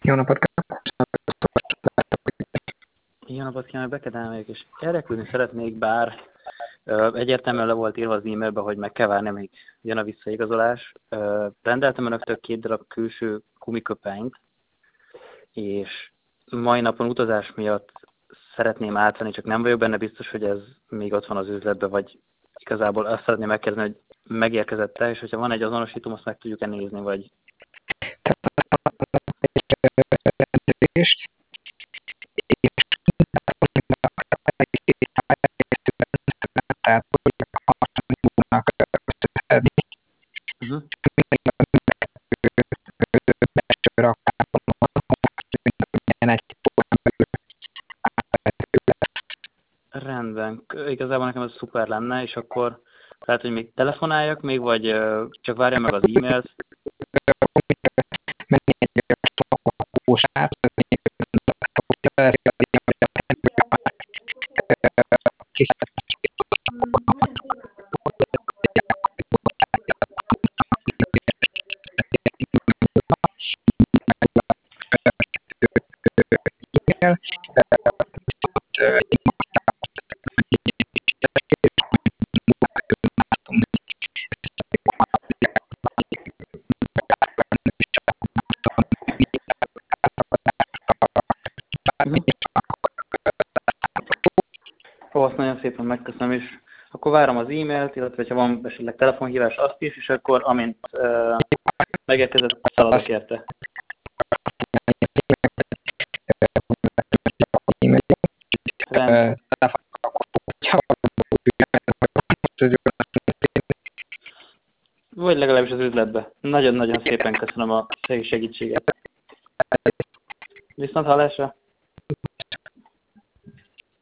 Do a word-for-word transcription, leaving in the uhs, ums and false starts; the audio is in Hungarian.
Jó napot kívánok! Jó napot kívánok, Bekedem vagyok, és érdeklődni szeretnék, bár ö, egyértelműen le volt írva az e-mailbe, hogy meg kell várni, amíg jön a visszaigazolás. Ö, rendeltem önöktől két darab külső gumiköpenyt, és mai napon utazás miatt szeretném átvenni, csak nem vagyok benne biztos, hogy ez még ott van az üzletben, vagy igazából azt szeretném megkérdezni, hogy megérkezett-e, és hogyha van egy azonosítóm, azt meg tudjuk-e nézni, vagy... Rendelést, és tehát hogy hasonlónak összeszedni. Uh-huh. Belső raktárban van, egy órán belül átvehető lesz. Rendben. Igazából nekem ez szuper lenne, és akkor lehet, hogy még telefonáljak még, vagy uh, csak várjam meg az e-mailt. Menni egy lakósát, Ó, azt nagyon szépen megköszönöm, és akkor várom az e-mailt, illetve ha van esetleg telefonhívás, azt is, és akkor amint uh, megérkezett, szaladok érte. Vagy legalábbis az üzletbe. Nagyon-nagyon szépen köszönöm a segítséget. Viszont hallásra!